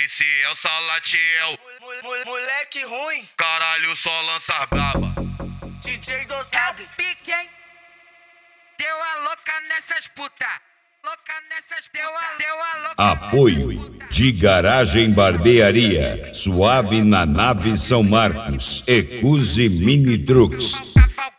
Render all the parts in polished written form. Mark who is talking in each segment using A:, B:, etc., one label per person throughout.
A: MC é o Salatiel.
B: Moleque ruim,
A: Caralho, só lança braba.
B: DJ dosado.
C: Pique, hein? Deu a louca nessas puta. Louca nessas puta. Deu a louca.
D: Apoio de Garagem Barbearia, Suave na Nave São Marcos, Ecuse Mini Trucks.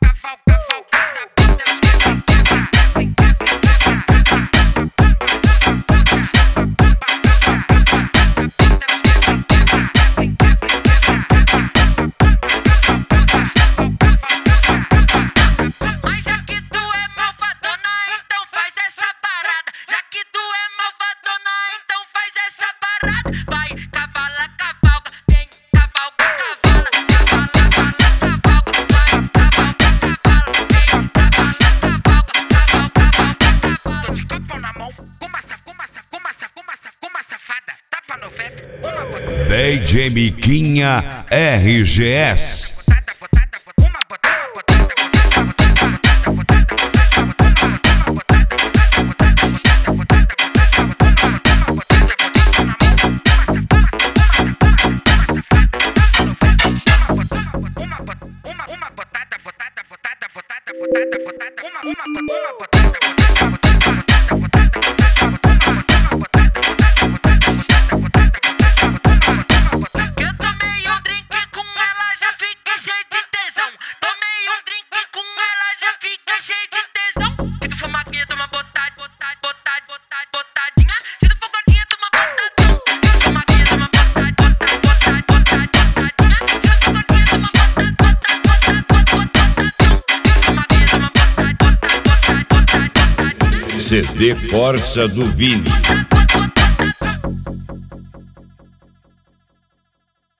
C: Mas já que tu é malvadona, então faz essa parada. Já que tu é malvadona, então faz essa parada. Vai, cavala, cavalga, vem, cavalga, cavala, cavala, cavalga, vai, cavalga, cavala, vem, cavala, cavalga, cavalga. Tô de copão na mão, com uma safada, tapa no veto, uma botada.
D: DJ Miquinha RGS.
C: Eu tomei um drink com ela, já fiquei cheio de tesão. Tomei um drink com ela, já fiquei cheio de tesão. Se tu for maguinha, toma botadinha. Se tu for gordinha, toma botadão. Se tu for maguinha, toma botadinha. Se tu for gordinha, toma botadão. Se tu for maguinha, toma botadinha.
D: CD Corsa do Vini.